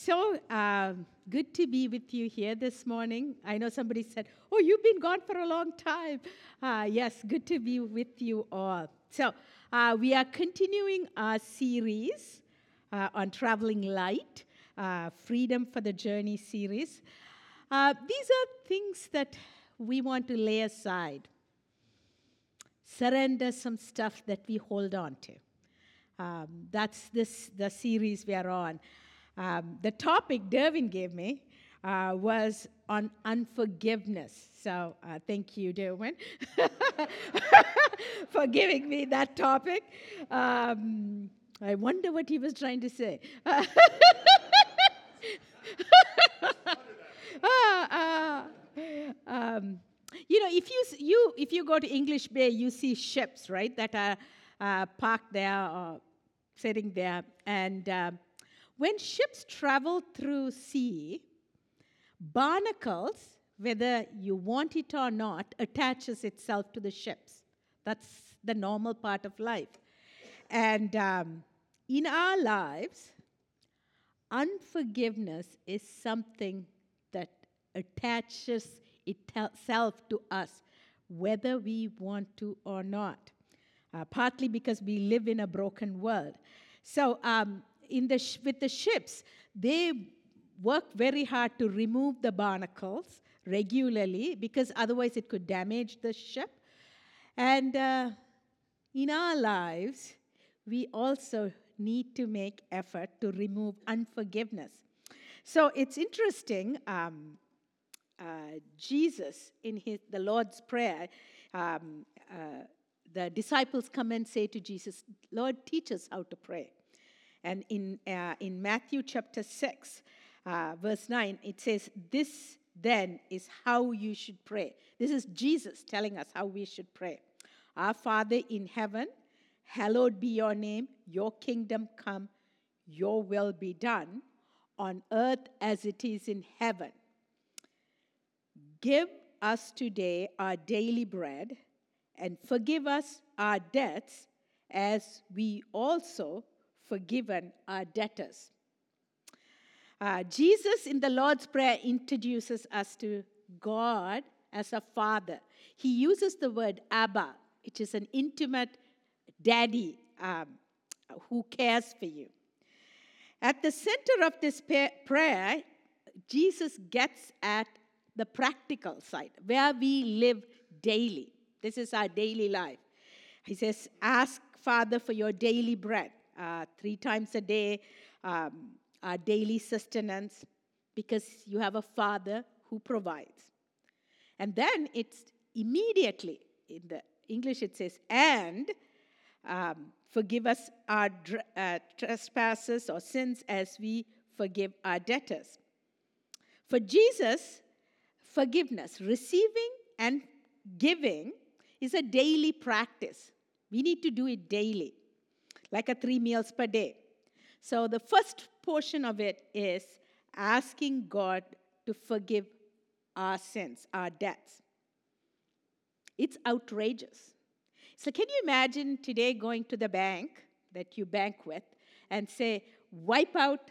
Good to be with you here this morning. I know somebody said, "Oh, you've been gone for a long time." Yes, good to be with you all. We are continuing our series on Traveling Light, Freedom for the Journey series. These are things that we want to lay aside, surrender some stuff that we hold on to. That's the series we are on. The topic Derwin gave me was on unforgiveness. So thank you, Derwin, for giving me that topic. I wonder what he was trying to say. If you go to English Bay, you see ships, right, that are parked there or sitting there. And when ships travel through sea, barnacles, whether you want it or not, attaches itself to the ships. That's the normal part of life. And in our lives, unforgiveness is something that attaches itself to us, whether we want to or not. Partly because we live in a broken world. So with the ships, they work very hard to remove the barnacles regularly because otherwise it could damage the ship. And in our lives, we also need to make effort to remove unforgiveness. So it's interesting, Jesus, in the Lord's Prayer, the disciples come and say to Jesus, "Lord, teach us how to pray." And in Matthew chapter 6, verse 9, it says, "This then is how you should pray." This is Jesus telling us how we should pray. "Our Father in heaven, hallowed be your name. Your kingdom come. Your will be done on earth as it is in heaven. Give us today our daily bread, and forgive us our debts as we also forgiven our debtors." Jesus in the Lord's Prayer introduces us to God as a father. He uses the word Abba, which is an intimate daddy who cares for you. At the center of this prayer, Jesus gets at the practical side, where we live daily. This is our daily life. He says, "Ask, Father, for your daily bread." 3 times a day, our daily sustenance, because you have a Father who provides. And then it's immediately, in the English it says, "And forgive us our trespasses or sins as we forgive our debtors." For Jesus, forgiveness, receiving and giving, is a daily practice. We need to do it daily, like 3 meals per day. So the first portion of it is asking God to forgive our sins, our debts. It's outrageous. So can you imagine today going to the bank that you bank with and say, "Wipe out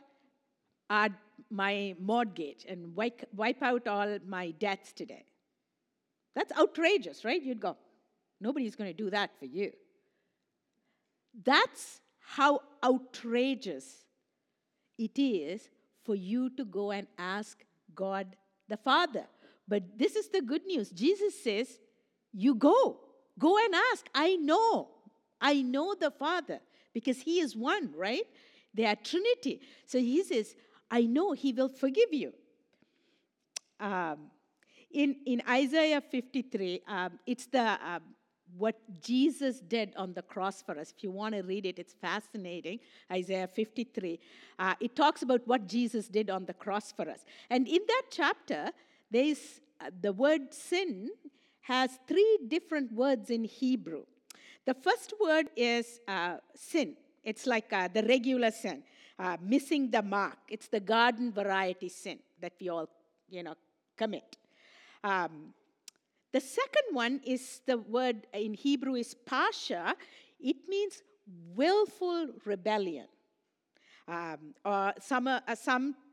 my mortgage and wipe out all my debts today"? That's outrageous, right? You'd go, nobody's going to do that for you. That's how outrageous it is for you to go and ask God the Father. But this is the good news. Jesus says, you go and ask. I know the Father, because he is one, right? They are Trinity. So he says, I know he will forgive you. In Isaiah 53, it's what Jesus did on the cross for us. If you want to read it, it's fascinating. Isaiah 53. It talks about what Jesus did on the cross for us. And in that chapter, there's the word sin has 3 different words in Hebrew. The first word is sin. It's like the regular sin, missing the mark. It's the garden variety sin that we all, commit. The second one is the word in Hebrew is pasha. It means willful rebellion. Or some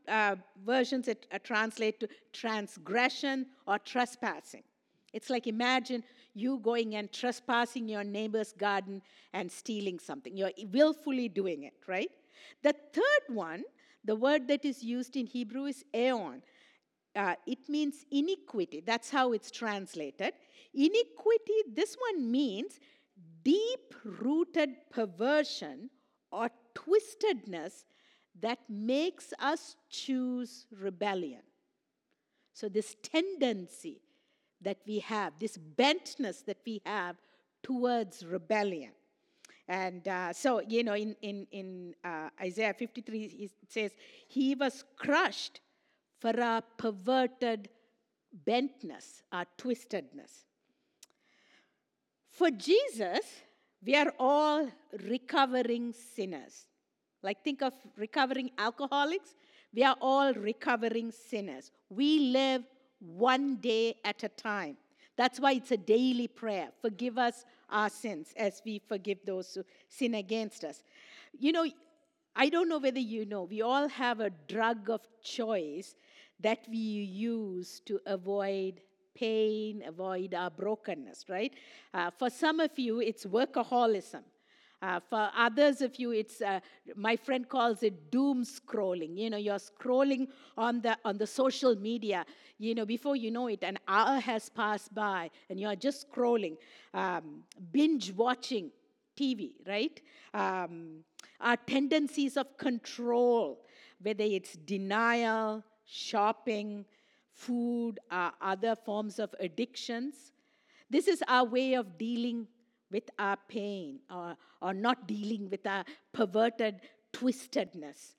versions it translate to transgression or trespassing. It's like, imagine you going and trespassing your neighbor's garden and stealing something. You're willfully doing it, right? The third one, the word that is used in Hebrew is aeon. It means iniquity. That's how it's translated. Iniquity, this one means deep-rooted perversion or twistedness that makes us choose rebellion. So this tendency that we have, this bentness that we have towards rebellion. And so, in Isaiah 53, it says, he was crushed for our perverted bentness, our twistedness. For Jesus, we are all recovering sinners. Like, think of recovering alcoholics. We are all recovering sinners. We live one day at a time. That's why it's a daily prayer. Forgive us our sins as we forgive those who sin against us. I don't know whether you know, we all have a drug of choice that we use to avoid pain, avoid our brokenness, right? For some of you, it's workaholism. For others of you, it's my friend calls it doom scrolling. You're scrolling on the social media. Before you know it, an hour has passed by, and you're just scrolling, binge watching TV, right? Our tendencies of control, whether it's denial, shopping, food, other forms of addictions. This is our way of dealing with our pain or not dealing with our perverted twistedness.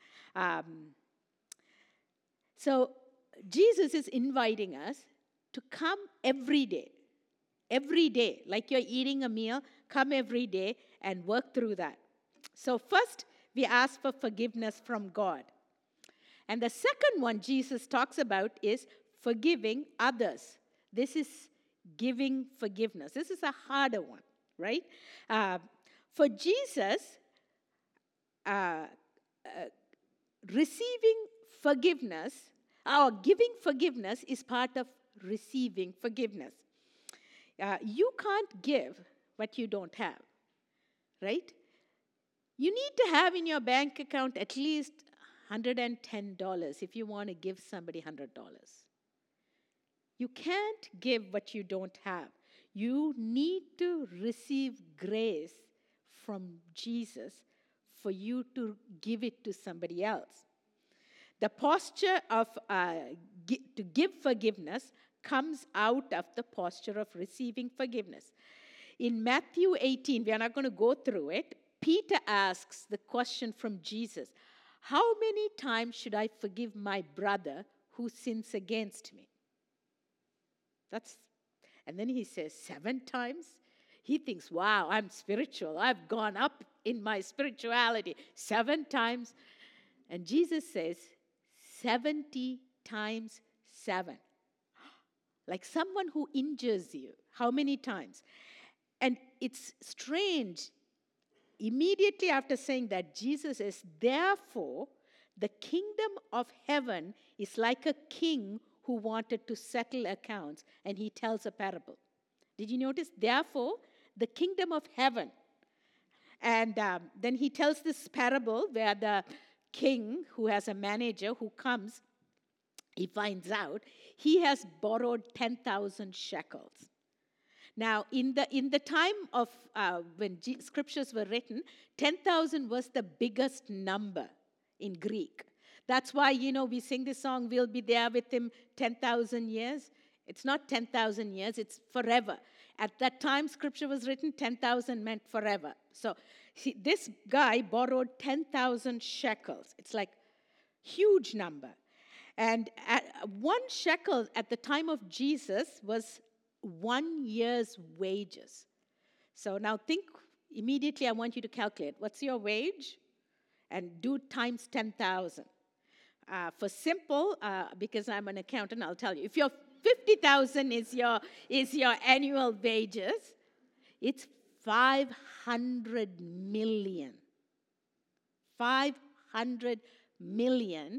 So Jesus is inviting us to come every day. Every day, like you're eating a meal, come every day and work through that. So first, we ask for forgiveness from God. And the second one Jesus talks about is forgiving others. This is giving forgiveness. This is a harder one, right? For Jesus, receiving forgiveness or giving forgiveness is part of receiving forgiveness. You can't give what you don't have, right? You need to have in your bank account at least $110 if you want to give somebody $100. You can't give what you don't have. You need to receive grace from Jesus for you to give it to somebody else. The posture of to give forgiveness comes out of the posture of receiving forgiveness. In Matthew 18, we are not going to go through it, Peter asks the question from Jesus, how many times should I forgive my brother who sins against me? And then he says, 7 times? He thinks, wow, I'm spiritual. I've gone up in my spirituality 7 times. And Jesus says, 70 times 7. Like someone who injures you. How many times? And it's strange. Immediately after saying that, Jesus says, therefore, the kingdom of heaven is like a king who wanted to settle accounts, and he tells a parable. Did you notice? Therefore, the kingdom of heaven. And then he tells this parable where the king, who has a manager who comes, he finds out he has borrowed 10,000 shekels. Now, in the time of when scriptures were written, 10,000 was the biggest number in Greek. That's why, we sing this song, we'll be there with him 10,000 years. It's not 10,000 years, it's forever. At that time, scripture was written, 10,000 meant forever. So, see, this guy borrowed 10,000 shekels. It's like huge number. And 1 shekel at the time of Jesus was 1 year's wages. So now think immediately, I want you to calculate. What's your wage? And do times 10,000. For simple, because I'm an accountant, I'll tell you. If your 50,000 is your annual wages, it's 500 million. 500 million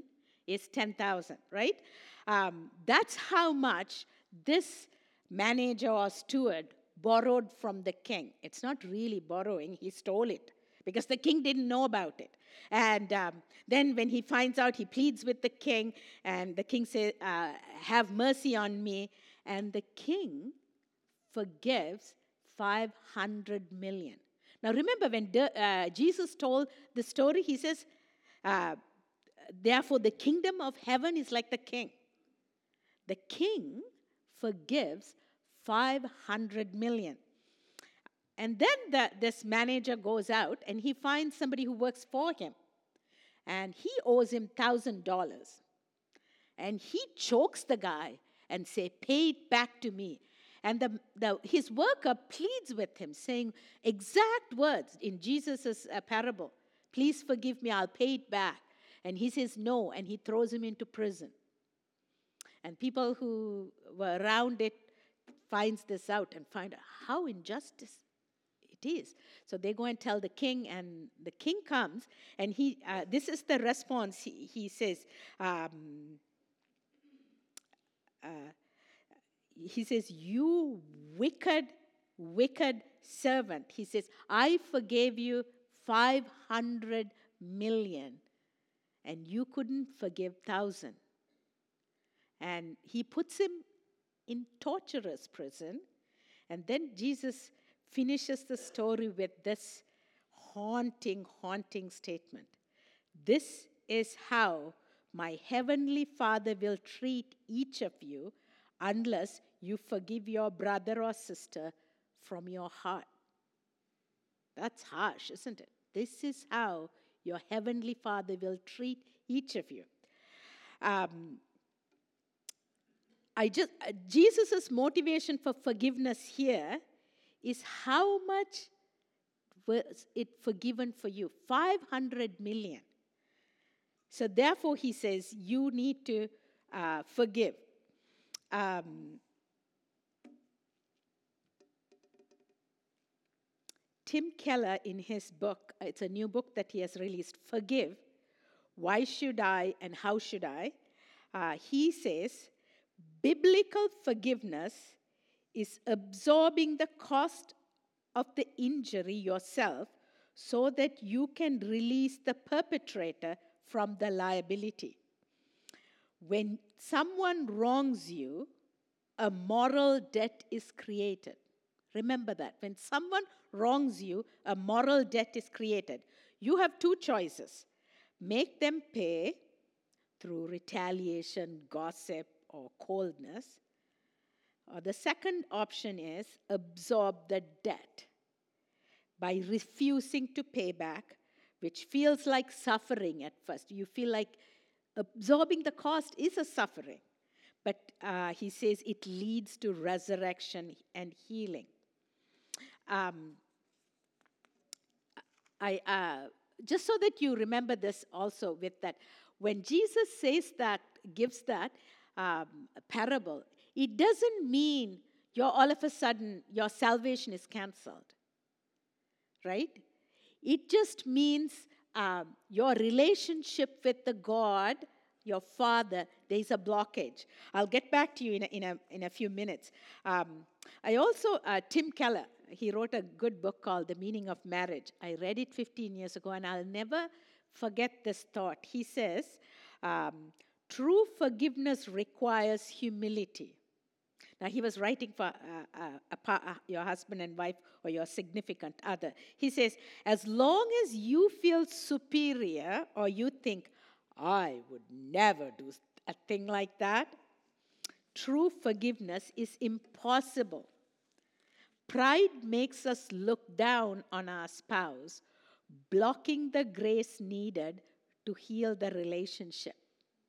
is 10,000, right? That's how much this manager or steward borrowed from the king. It's not really borrowing, he stole it because the king didn't know about it. And then when he finds out, he pleads with the king, and the king says, have mercy on me. And the king forgives 500 million. Now remember, when Jesus told the story, he says, therefore the kingdom of heaven is like the king. The king forgives 500 million. And then this manager goes out and he finds somebody who works for him. And he owes him $1,000. And he chokes the guy and say, pay it back to me. And his worker pleads with him, saying exact words in Jesus' parable. Please forgive me, I'll pay it back. And he says no, and he throws him into prison. And people who were around it finds this out and find out how injustice it is. So they go and tell the king, and the king comes, and this is the response. He says, you wicked, wicked servant. He says, I forgave you 500 million, and you couldn't forgive 1,000. And he puts him in torturous prison. And then Jesus finishes the story with this haunting, haunting statement. This is how my heavenly Father will treat each of you unless you forgive your brother or sister from your heart. That's harsh, isn't it? This is how your heavenly Father will treat each of you. Jesus' motivation for forgiveness here is how much was it forgiven for you? 500 million. So therefore, he says, you need to forgive. Tim Keller, in his book, it's a new book that he has released, Forgive, Why Should I and How Should I? He says, biblical forgiveness is absorbing the cost of the injury yourself so that you can release the perpetrator from the liability. When someone wrongs you, a moral debt is created. Remember that. When someone wrongs you, a moral debt is created. You have two choices. Make them pay through retaliation, gossip, or coldness. Or the second option is absorb the debt by refusing to pay back, which feels like suffering at first. You feel like absorbing the cost is a suffering. But he says it leads to resurrection and healing. Just so that you remember this also with that, when Jesus says that, gives that parable, it doesn't mean all of a sudden your salvation is canceled, right? It just means your relationship with the God, your Father, there is a blockage. I'll get back to you in a few minutes. Tim Keller, he wrote a good book called The Meaning of Marriage. I read it 15 years ago, and I'll never forget this thought. He says, true forgiveness requires humility. Now, he was writing for your husband and wife or your significant other. He says, as long as you feel superior or you think, I would never do a thing like that, true forgiveness is impossible. Pride makes us look down on our spouse, blocking the grace needed to heal the relationship.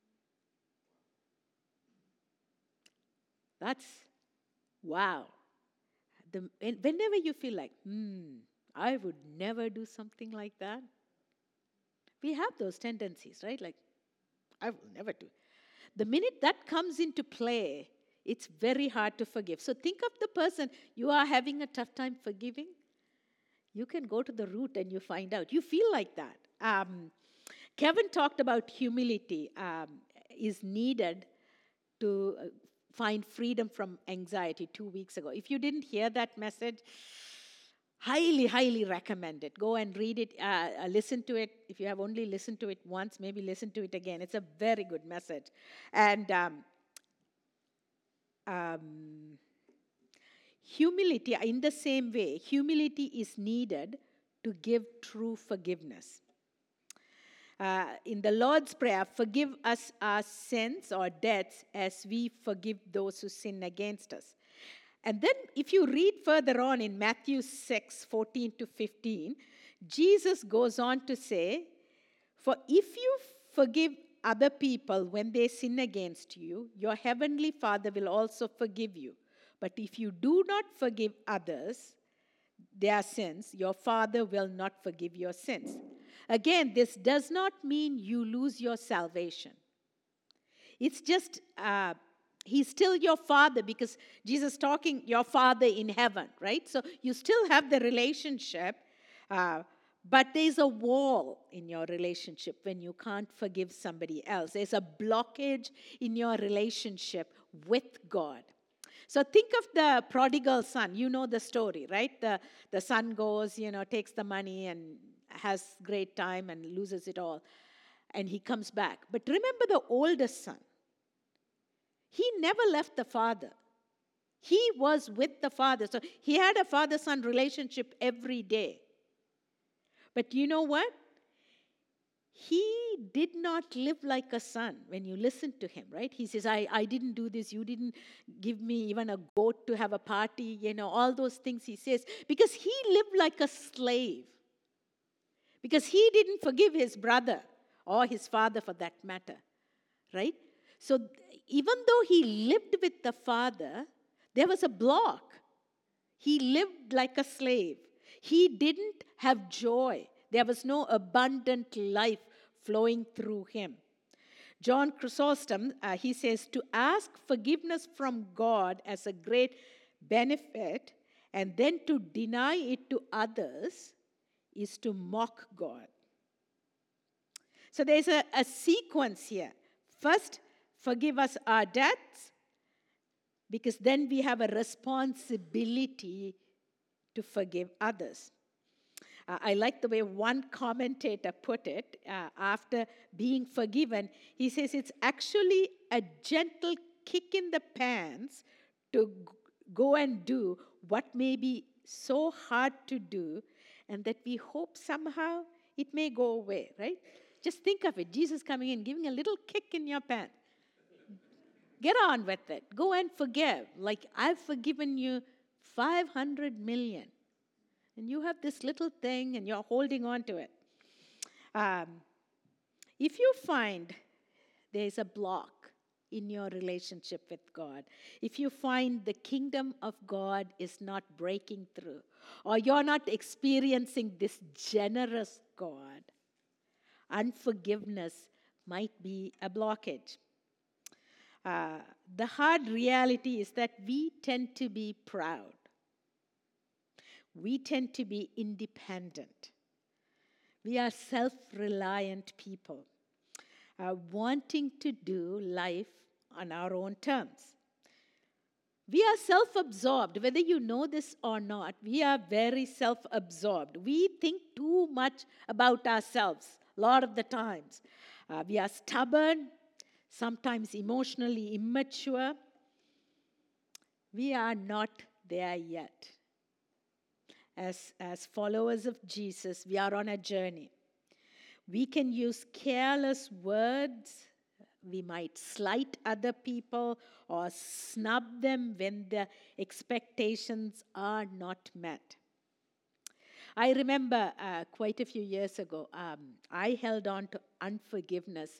That's, wow. Whenever you feel like, I would never do something like that. We have those tendencies, right? Like, I will never do. The minute that comes into play, it's very hard to forgive. So think of the person you are having a tough time forgiving. You can go to the root and you find out. You feel like that. Kevin talked about humility is needed to find freedom from anxiety 2 weeks ago. If you didn't hear that message, highly recommend it. Go and read it, listen to it. If you have only listened to it once, maybe listen to it again. It's a very good message. And humility, in the same way, humility is needed to give true forgiveness. In the Lord's Prayer, forgive us our sins or debts as we forgive those who sin against us. And then if you read further on in Matthew 6:14-15, Jesus goes on to say, for if you forgive other people when they sin against you, your heavenly Father will also forgive you. But if you do not forgive others their sins, your Father will not forgive your sins. Again, this does not mean you lose your salvation. It's just, He's still your Father, because Jesus talking your Father in heaven, right? So you still have the relationship, but there's a wall in your relationship when you can't forgive somebody else. There's a blockage in your relationship with God. So think of the prodigal son. You know the story, right? The son goes, takes the money and has great time and loses it all. And he comes back. But remember the oldest son. He never left the father. He was with the father. So he had a father-son relationship every day. But you know what? He did not live like a son when you listen to him, right? He says, I didn't do this. You didn't give me even a goat to have a party, all those things he says. Because he lived like a slave. Because he didn't forgive his brother or his father for that matter, right? So even though he lived with the father, there was a block. He lived like a slave. He didn't have joy. There was no abundant life flowing through him. John Chrysostom, he says, to ask forgiveness from God as a great benefit and then to deny it to others is to mock God. So there's a sequence here. First, forgive us our debts, because then we have a responsibility to forgive others. I like the way one commentator put it. After being forgiven, he says it's actually a gentle kick in the pants to go and do what may be so hard to do, and that we hope somehow it may go away, right? Just think of it. Jesus coming in, giving a little kick in your pants. Get on with it. Go and forgive. Like, I've forgiven you 500 million. And you have this little thing and you're holding on to it. If you find there's a block in your relationship with God, if you find the kingdom of God is not breaking through, or you're not experiencing this generous God, unforgiveness might be a blockage. The hard reality is that we tend to be proud. We tend to be independent. We are self-reliant people, wanting to do life on our own terms. We are self-absorbed. Whether you know this or not, we are very self-absorbed. We think too much about ourselves a lot of the times. We are stubborn, sometimes emotionally immature. We are not there yet. As followers of Jesus, we are on a journey. We can use careless words. We might slight other people or snub them when their expectations are not met. I remember quite a few years ago, I held on to unforgiveness.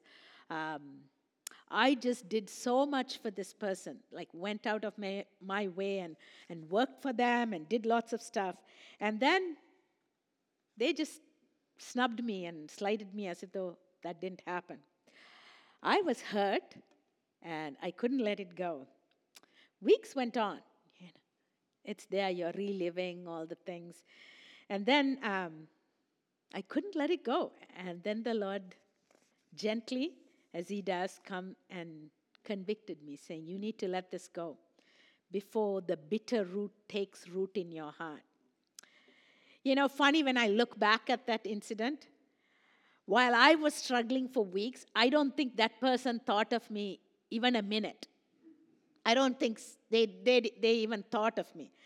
I just did so much for this person, like went out of my way and worked for them and did lots of stuff. And then they just snubbed me and slighted me as if though that didn't happen. I was hurt and I couldn't let it go. Weeks went on. It's there, you're reliving all the things. And then I couldn't let it go. And then the Lord gently, as he does, come and convicted me, saying, you need to let this go before the bitter root takes root in your heart. Funny, when I look back at that incident, while I was struggling for weeks, I don't think that person thought of me even a minute. I don't think they even thought of me.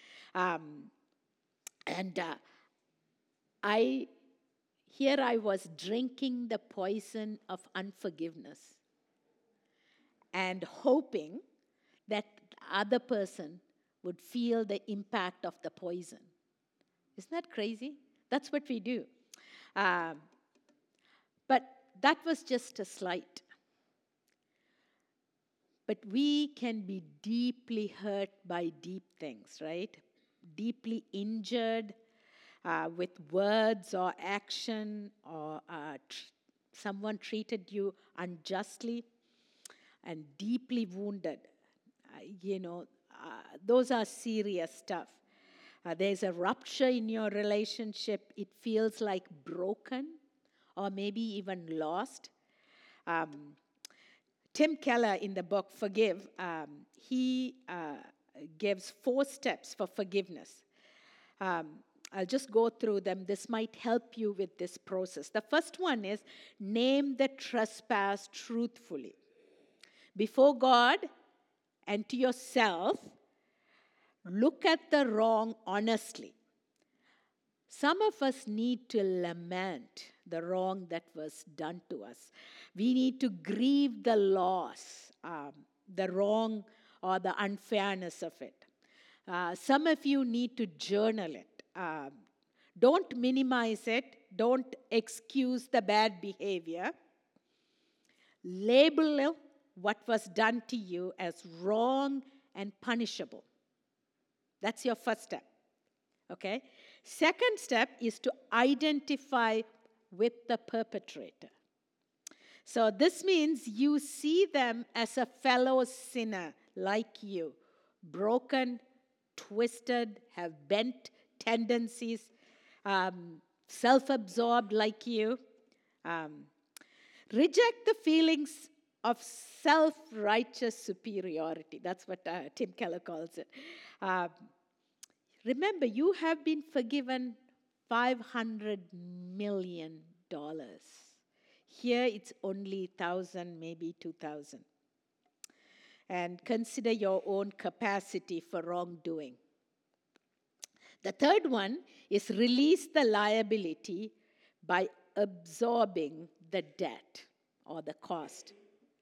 And here I was drinking the poison of unforgiveness and hoping that the other person would feel the impact of the poison. Isn't that crazy? That's what we do. But that was just a slight. But we can be deeply hurt by deep things, right? Deeply injured with words or action, or someone treated you unjustly, and deeply wounded. Those are serious stuff. There's a rupture in your relationship. It feels like broken or maybe even lost. Tim Keller, in the book Forgive, he gives 4 steps for forgiveness. I'll just go through them. This might help you with this process. The first one is name the trespass truthfully. Before God and to yourself, look at the wrong honestly. Some of us need to lament the wrong that was done to us. We need to grieve the loss, the wrong or the unfairness of it. Some of you need to journal it. Don't minimize it. Don't excuse the bad behavior. Label what was done to you as wrong and punishable. That's your first step. Okay? Second step is to identify with the perpetrator. So this means you see them as a fellow sinner like you, broken, twisted, have bent tendencies, self-absorbed like you. Reject the feelings of self-righteous superiority. That's what Tim Keller calls it. Remember, you have been forgiven $500 million. Here it's only 1,000, maybe 2,000. And consider your own capacity for wrongdoing. The third one is release the liability by absorbing the debt or the cost.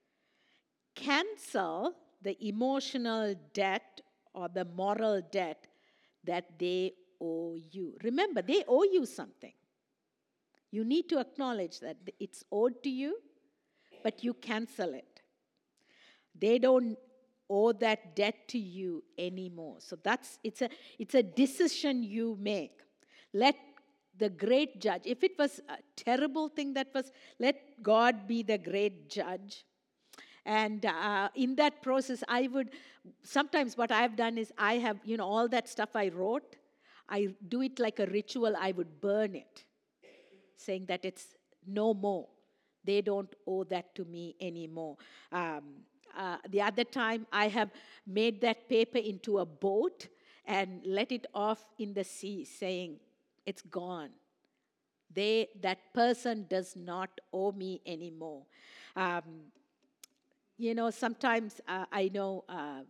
Cancel the emotional debt or the moral debt that they owe you. Remember, they owe you something. You need to acknowledge that it's owed to you, but you cancel it. They don't owe that debt to you anymore. So it's a decision you make. Let the great judge, if it was a terrible thing let God be the great judge. And in that process, sometimes what I've done is I have, all that stuff I wrote, I do it like a ritual. I would burn it, saying that it's no more. They don't owe that to me anymore. The other time, I have made that paper into a boat and let it off in the sea, saying, it's gone. That person does not owe me anymore. Sometimes I know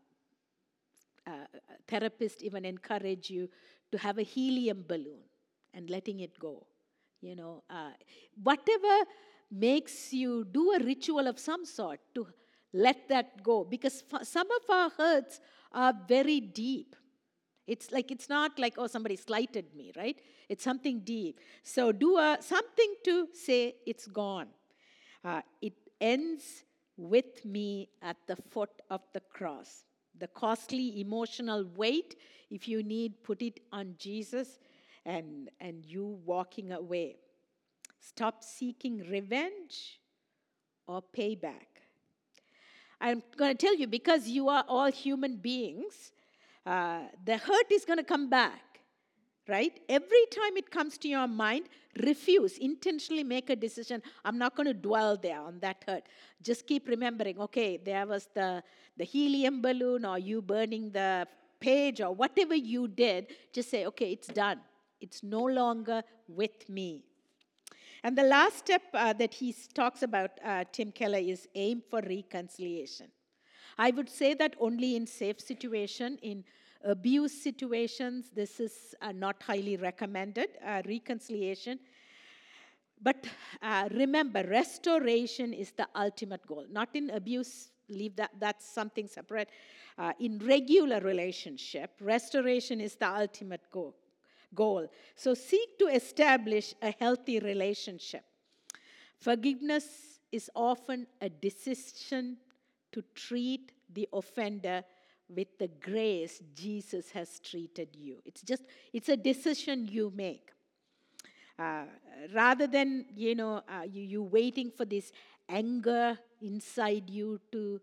therapists even encourage you to have a helium balloon and letting it go. Whatever makes you do a ritual of some sort to let that go. Because some of our hurts are very deep. It's not like, oh, somebody slighted me, right? It's something deep. So do something to say it's gone. It ends with me at the foot of the cross. The costly emotional weight, if you need, put it on Jesus and you walking away. Stop seeking revenge or payback. I'm going to tell you, because you are all human beings, the hurt is going to come back, right? Every time it comes to your mind, refuse, intentionally make a decision. I'm not going to dwell there on that hurt. Just keep remembering, okay, there was the helium balloon, or you burning the page, or whatever you did. Just say, okay, it's done. It's no longer with me. And the last step that he talks about, Tim Keller, is aim for reconciliation. I would say that only in safe situation, in abuse situations, this is not highly recommended, reconciliation. But remember, restoration is the ultimate goal. Not in abuse, leave that's something separate. In regular relationship, restoration is the ultimate goal. So seek to establish a healthy relationship. Forgiveness is often a decision to treat the offender with the grace Jesus has treated you. It's a decision you make. Rather than, you waiting for this anger inside you to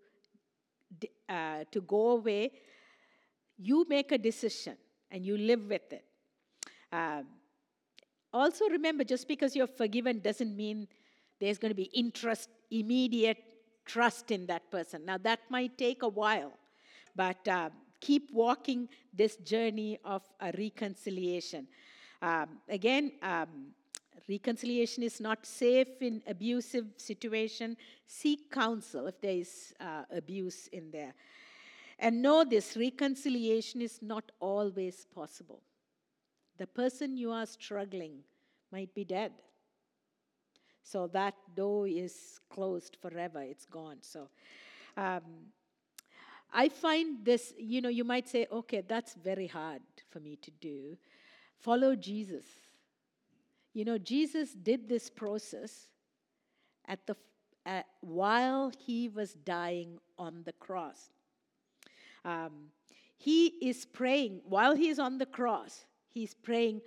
go away, you make a decision and you live with it. Also remember, just because you're forgiven doesn't mean there's going to be immediate trust in that person. Now, that might take a while, but keep walking this journey of reconciliation. Again, reconciliation is not safe in abusive situation. Seek counsel if there is abuse in there. And know this, reconciliation is not always possible. The person you are struggling might be dead. So that door is closed forever. It's gone. So I find this, you might say, okay, that's very hard for me to do. Follow Jesus. Jesus did this process while he was dying on the cross. He is praying, while he's on the cross, he's praying,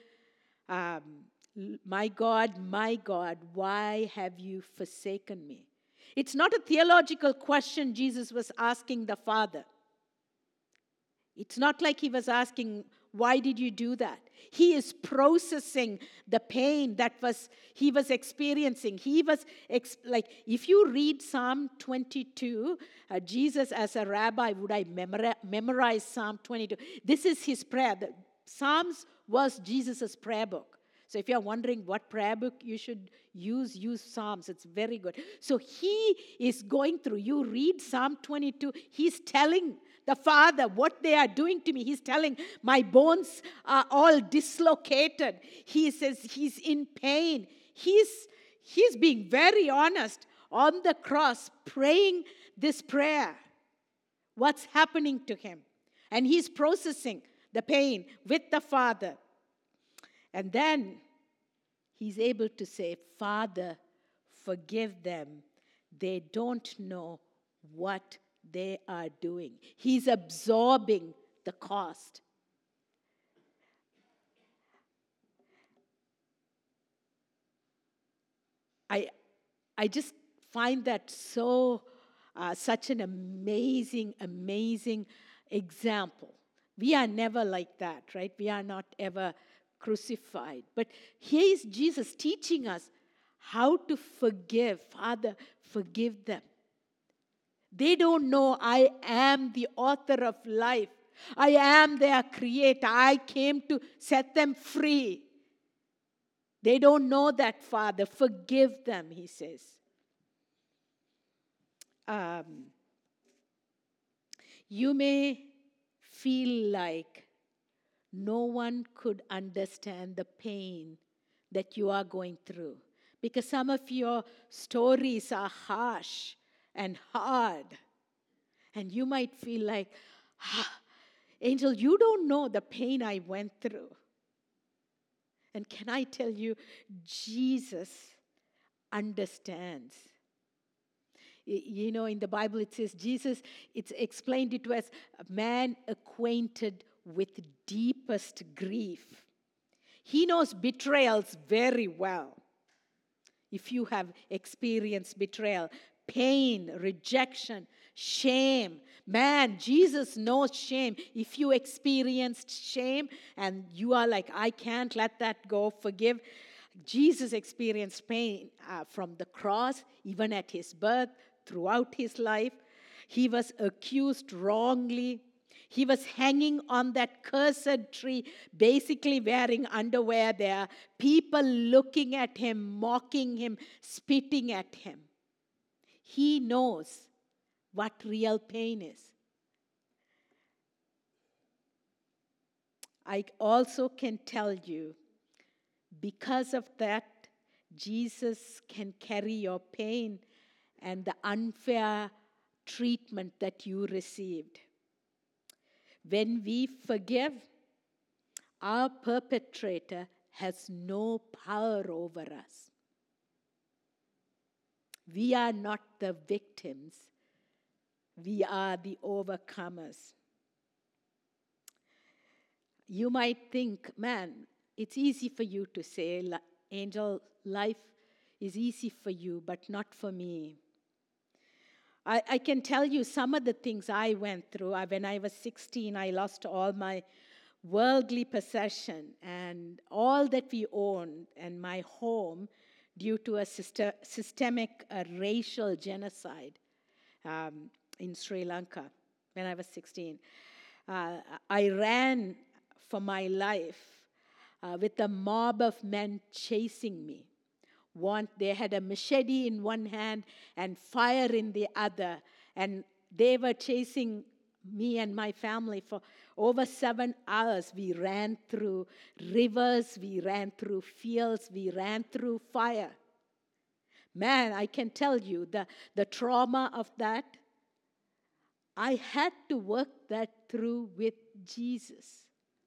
my God, why have you forsaken me? It's not a theological question Jesus was asking the Father. It's not like he was asking, why did you do that? He is processing the pain that he was experiencing. He was, if you read Psalm 22, Jesus as a rabbi, would I memorize Psalm 22? This is his prayer. The Psalms was Jesus' prayer book. So if you're wondering what prayer book you should use Psalms. It's very good. So he is going through, you read Psalm 22, he's telling the Father what they are doing to me. He's telling, my bones are all dislocated. He says he's in pain. He's being very honest on the cross, praying this prayer. What's happening to him? And he's processing the pain with the Father. And then he's able to say, Father, forgive them. They don't know what they are doing. He's absorbing the cost. I just find that such an amazing example. We are never like that, right? We are not ever crucified. But here is Jesus teaching us how to forgive. Father, forgive them. They don't know I am the author of life. I am their creator. I came to set them free. They don't know that, Father. Forgive them, he says. You may feel like no one could understand the pain that you are going through, because some of your stories are harsh and hard. And you might feel like, Angel, you don't know the pain I went through. And can I tell you, Jesus understands. In the Bible it says it's explained it as a man acquainted with deepest grief. He knows betrayals very well. If you have experienced betrayal, pain, rejection, shame. Man, Jesus knows shame. If you experienced shame and you are like, I can't let that go, forgive. Jesus experienced pain from the cross, even at his birth, throughout his life. He was accused wrongly. He was hanging on that cursed tree, basically wearing underwear there. People looking at him, mocking him, spitting at him. He knows what real pain is. I also can tell you, because of that, Jesus can carry your pain and the unfair treatment that you received. When we forgive, our perpetrator has no power over us. We are not the victims. We are the overcomers. You might think, man, it's easy for you to say, Angel, life is easy for you, but not for me. I can tell you some of the things I went through. When I was 16, I lost all my worldly possession and all that we owned and my home due to a systemic racial genocide in Sri Lanka when I was 16. I ran for my life with a mob of men chasing me. They had a machete in one hand and fire in the other, and they were chasing me and my family for over 7 hours. We ran through rivers, we ran through fields, we ran through fire. Man, I can tell you the trauma of that, I had to work that through with Jesus.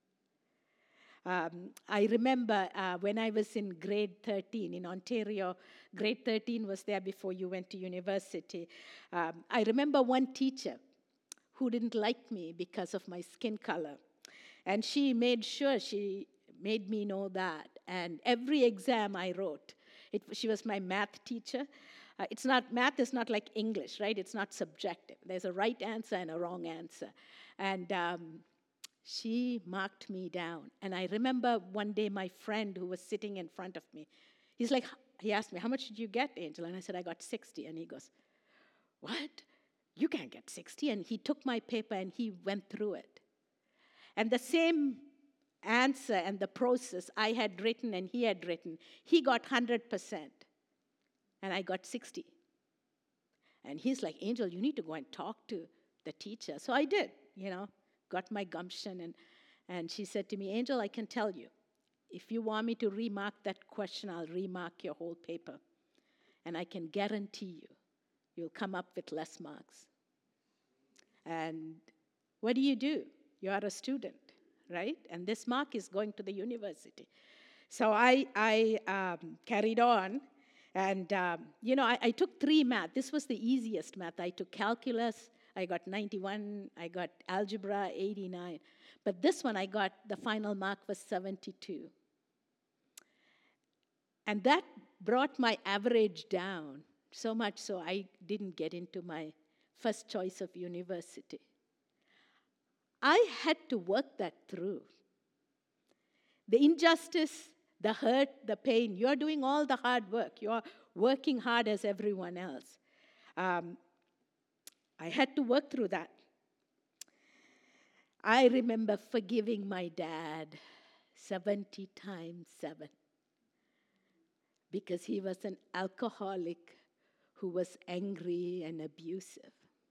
I remember when I was in grade 13 in Ontario, grade 13 was there before you went to university. I remember one teacher who didn't like me because of my skin color. And she made sure she made me know that. And every exam I wrote, she was my math teacher. Math is not like English, right? It's not subjective. There's a right answer and a wrong answer. And she marked me down. And I remember one day my friend who was sitting in front of me, he asked me, how much did you get, Angel? And I said, I got 60. And he goes, what? You can't get 60. And he took my paper and he went through it. And the same answer and the process I had written and he had written, he got 100%. And I got 60. And he's like, Angel, you need to go and talk to the teacher. So I did, got my gumption. And she said to me, Angel, I can tell you, if you want me to remark that question, I'll remark your whole paper. And I can guarantee you, you'll come up with less marks. And what do? You are a student, right? And this mark is going to the university. So I carried on. And, I took 3 math. This was the easiest math. I took calculus. I got 91. I got algebra, 89. But this one the final mark was 72. And that brought my average down so much so I didn't get into my first choice of university. I had to work that through. The injustice, the hurt, the pain, you're doing all the hard work. You're working hard as everyone else. I had to work through that. I remember forgiving my dad 70 times 7 because he was an alcoholic who was angry and abusive.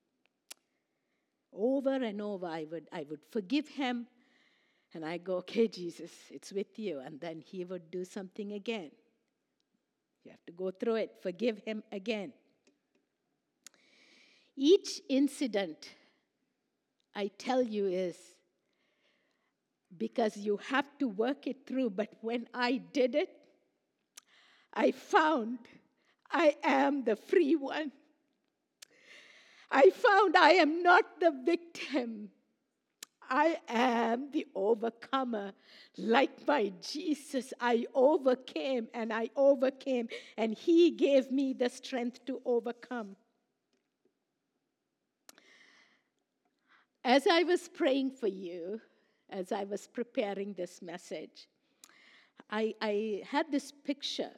Over and over, I would forgive him, and I go, okay, Jesus, it's with you. And then he would do something again. You have to go through it. Forgive him again. Each incident, I tell you, is because you have to work it through. But when I did it, I found I am the free one. I found I am not the victim. I am the overcomer. Like my Jesus, I overcame, and he gave me the strength to overcome. As I was praying for you, as I was preparing this message, I had this picture.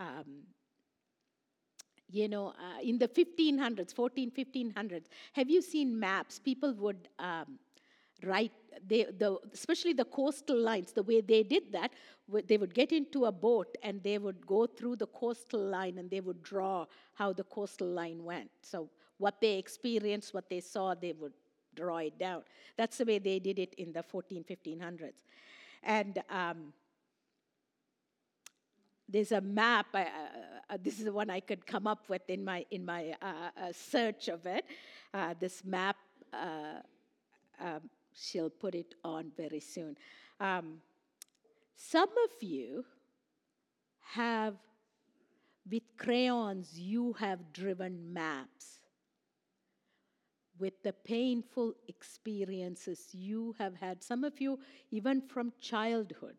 In the 1500s, 1500s, have you seen maps? People would write, especially the coastal lines, the way they did that, they would get into a boat and they would go through the coastal line and they would draw how the coastal line went. So what they experienced, what they saw, they would draw it down. That's the way they did it in the 1500s. And there's a map. This is the one I could come up with in my search of it. This map, she'll put it on very soon. Some of you have, with crayons, you have driven maps. With the painful experiences you have had, some of you even from childhood.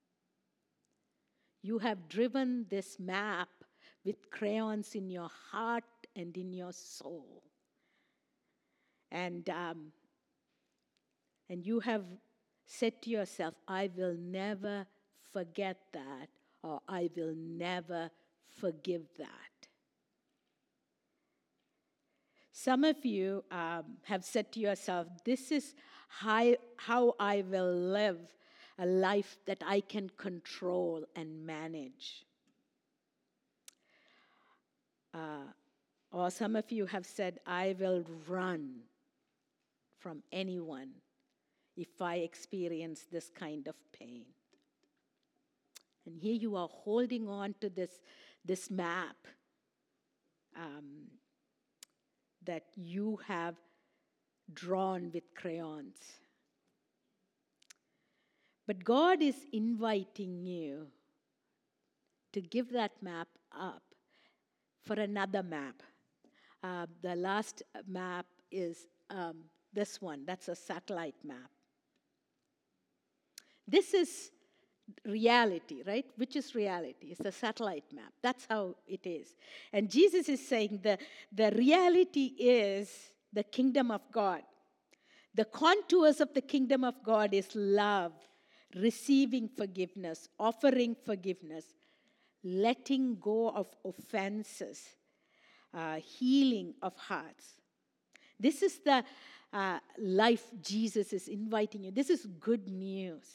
You have driven this map with crayons in your heart and in your soul. And you have said to yourself, I will never forget that, or I will never forgive that. Some of you have said to yourself, this is how I will live a life that I can control and manage. Or some of you have said, I will run from anyone if I experience this kind of pain. And here you are holding on to this map that you have drawn with crayons. But God is inviting you to give that map up for another map. The last map is this one. That's a satellite map. This is reality, right? Which is reality? It's a satellite map. That's how it is. And Jesus is saying the reality is the kingdom of God. The contours of the kingdom of God is love, receiving forgiveness, offering forgiveness, letting go of offenses, healing of hearts. This is the life Jesus is inviting you. This is good news.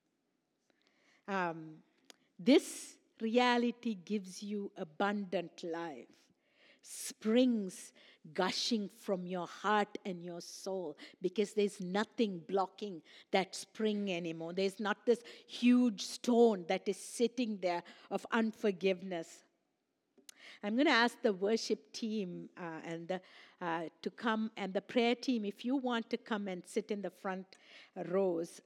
This reality gives you abundant life, springs gushing from your heart and your soul, because there's nothing blocking that spring anymore. There's not this huge stone that is sitting there of unforgiveness. I'm going to ask the worship team to come, and the prayer team, if you want to come and sit in the front rows.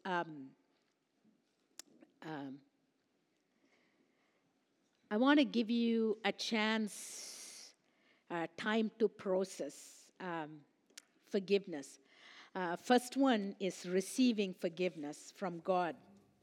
I want to give you a chance, time to process forgiveness. First one is receiving forgiveness from God.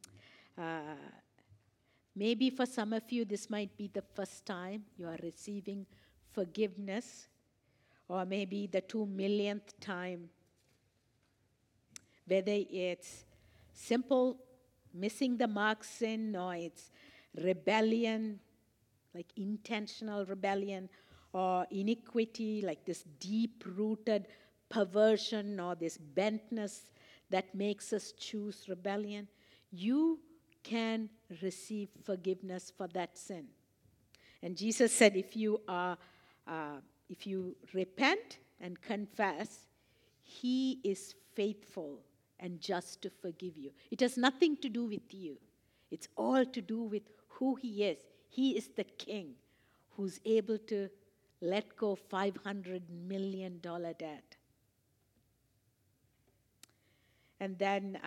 Maybe for some of you, this might be the first time you are receiving forgiveness, or maybe the 2 millionth time. Whether it's simple missing the mark sin, or it's rebellion, like intentional rebellion, or iniquity, like this deep-rooted perversion or this bentness that makes us choose rebellion, you can receive forgiveness for that sin. And Jesus said, if you repent and confess, He is faithful and just to forgive you. It has nothing to do with you. It's all to do with who He is. He is the King who's able to let go $500 million debt. And then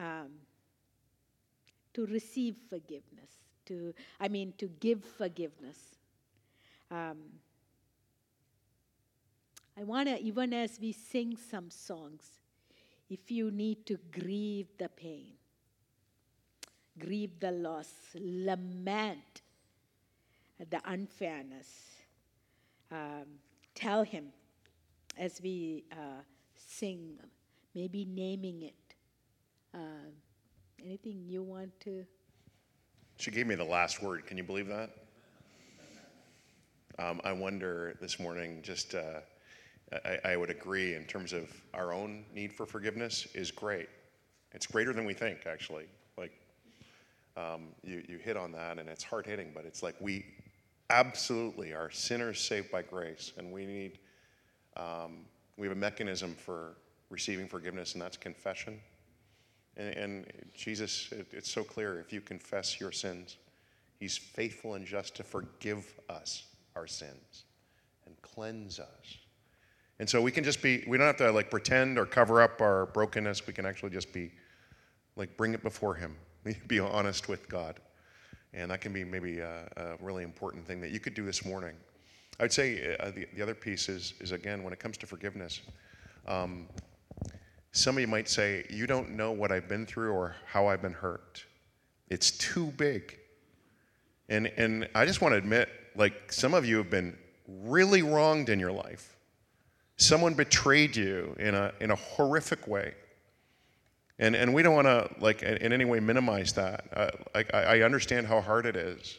to receive forgiveness, to give forgiveness. I want to, even as we sing some songs, if you need to grieve the pain, grieve the loss, lament the unfairness, tell Him as we sing, maybe naming it. Anything you want to? She gave me the last word. Can you believe that? I wonder this morning, I would agree in terms of our own need for forgiveness is great. It's greater than we think, actually. Like, you hit on that, and it's hard hitting, but it's like we absolutely are sinners saved by grace, and we have a mechanism for receiving forgiveness, and that's confession. And Jesus, it's so clear, if you confess your sins, he's faithful and just to forgive us our sins and cleanse us. And so we can just we don't have to like pretend or cover up our brokenness. We can actually just be like, bring it before him. Be honest with God. And that can be maybe a really important thing that you could do this morning. I would say the other piece is again, when it comes to forgiveness, some of you might say, you don't know what I've been through or how I've been hurt. It's too big. And I just want to admit, like, some of you have been really wronged in your life. Someone betrayed you in a horrific way. And we don't want to, like, in any way minimize that. I understand how hard it is.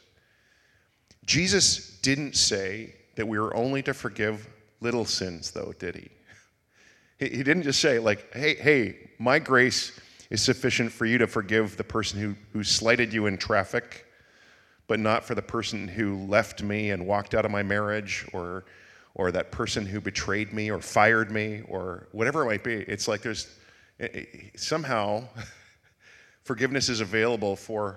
Jesus didn't say that we were only to forgive little sins, though, did he? He didn't just say, like, hey, my grace is sufficient for you to forgive the person who slighted you in traffic, but not for the person who left me and walked out of my marriage, or that person who betrayed me or fired me, or whatever it might be. It's like there's somehow forgiveness is available for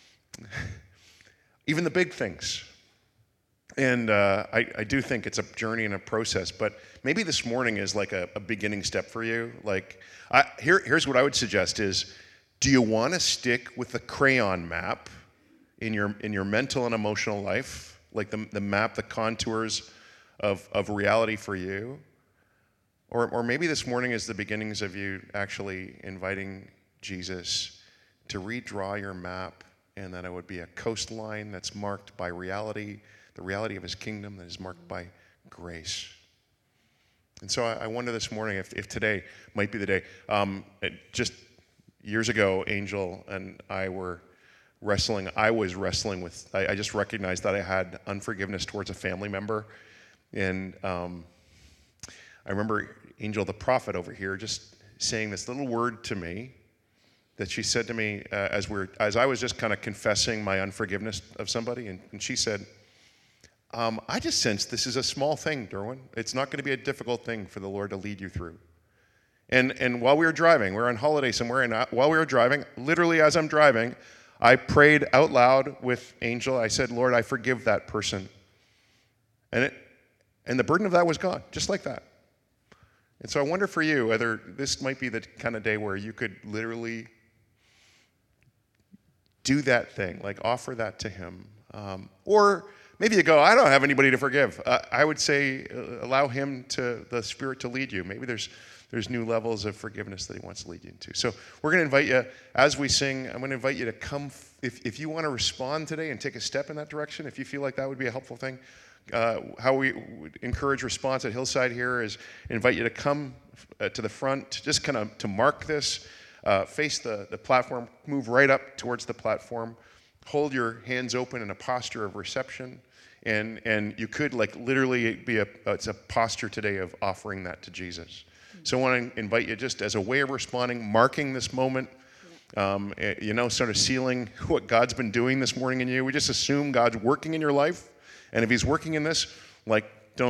even the big things. And I do think it's a journey and a process, but maybe this morning is like a beginning step for you. Like, here's what I would suggest is, do you want to stick with the crayon map in your mental and emotional life, like the map, the contours of reality for you? Or maybe this morning is the beginnings of you actually inviting Jesus to redraw your map, and that it would be a coastline that's marked by reality, the reality of his kingdom that is marked by grace. And so I wonder this morning if today might be the day. Just years ago, Angel and I were wrestling. I was wrestling with, I just recognized that I had unforgiveness towards a family member. And I remember Angel, the prophet over here, just saying this little word to me that she said to me as I was just kind of confessing my unforgiveness of somebody. And she said, I just sense this is a small thing, Derwin. It's not going to be a difficult thing for the Lord to lead you through. And while we were driving, we were on holiday somewhere, and while we were driving, literally as I'm driving, I prayed out loud with Angel. I said, Lord, I forgive that person. And the burden of that was gone, just like that. And so I wonder for you whether this might be the kind of day where you could literally do that thing, like offer that to him. Or maybe you go, I don't have anybody to forgive. I would say allow the Spirit to lead you. Maybe there's new levels of forgiveness that he wants to lead you into. So we're going to invite you, as we sing, I'm going to invite you to come, if you want to respond today and take a step in that direction, if you feel like that would be a helpful thing. How we would encourage response at Hillside here is invite you to come to the front, just kind of to mark this, face the platform, move right up towards the platform, hold your hands open in a posture of reception, and you could like literally it's a posture today of offering that to Jesus. So I want to invite you just as a way of responding, marking this moment, sort of sealing what God's been doing this morning in you. We just assume God's working in your life. And if he's working in this, like,